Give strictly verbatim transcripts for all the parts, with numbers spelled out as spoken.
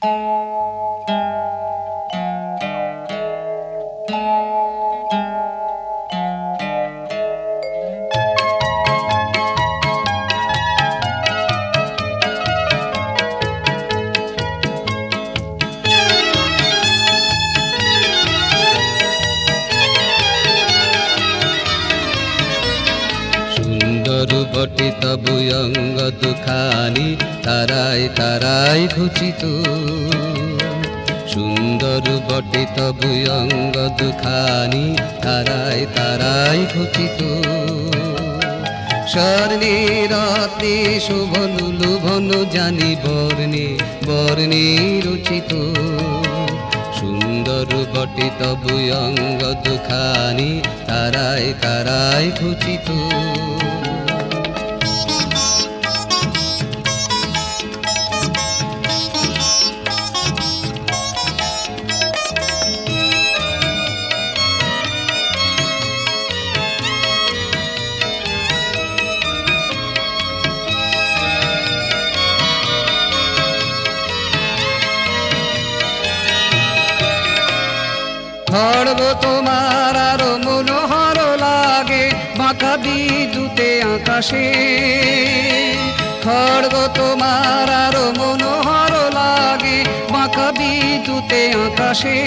বটে তবু অঙ্গ দুখানি তারাই তারাই খচিত সুন্দর বটে তবু অঙ্গ দুখানি তারাই তারাই খচিত স্বর্ণে রত্নে শোভন লোভন জানি বর্ণে বর্ণে রচিত সুন্দর বটে তবু অঙ্গ দুখানি তারাই তারাই খচিত খড়গ তোমার আরো মনোহর লাগে বাঁকা বিদ্যুতে আকাশে খড়গ তোমার আরো মনোহর লাগে বাঁকা বিদ্যুতে আকাশে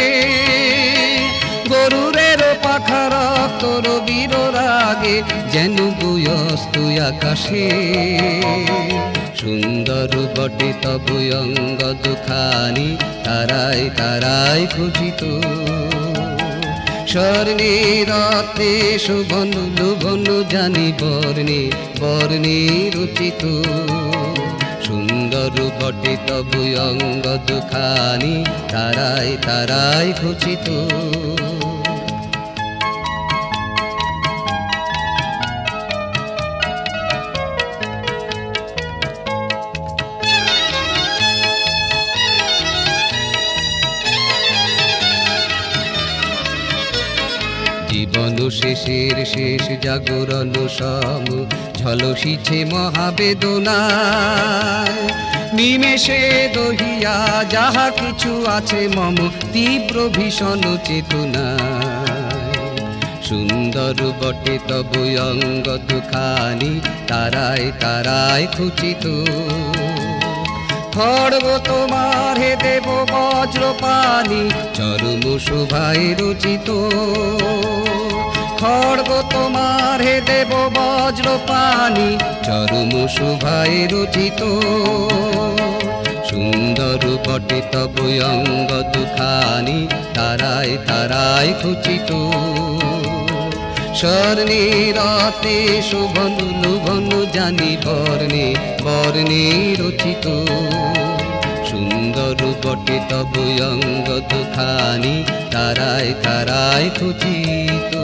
গরুরের পাখা রক্তর বীর রাগে যেন গুয়স্তু আকাশে সুন্দর বটে তবু অঙ্গ দুখানি তারাই তারাই খচিত স্বর্ণে রত্নে শোভন লোভন জানি বর্ণে বর্ণে রচিত সুন্দর বটে তবু অঙ্গ দুখানি তারাই তারাই খচিত জীবন শেষের শেষ জাগরণ সম ঝলসিছে মহাবেদনায় নিমেষে দহিয়া যাহা কিছু আছে মম তীব্র ভীষণ চেতনায় সুন্দর বটে তবু অঙ্গ দুখানি তারাই তারাই খচিত খড়গ তোমার হে দেব বজ্রপানি চরম শোভায় রচিত খড়গ তোমার হে দেব বজ্রপানি চরম শোভায় রচিত সুন্দর বটে তবু অঙ্গ দুখানি তারাই তারাই খচিত স্বর্ণে রত্নে শোভন লোভন জানি বর্ণে বর্ণে রচিত সুন্দর বটে তবু অঙ্গ দুখানি তারাই তারাই খচিত।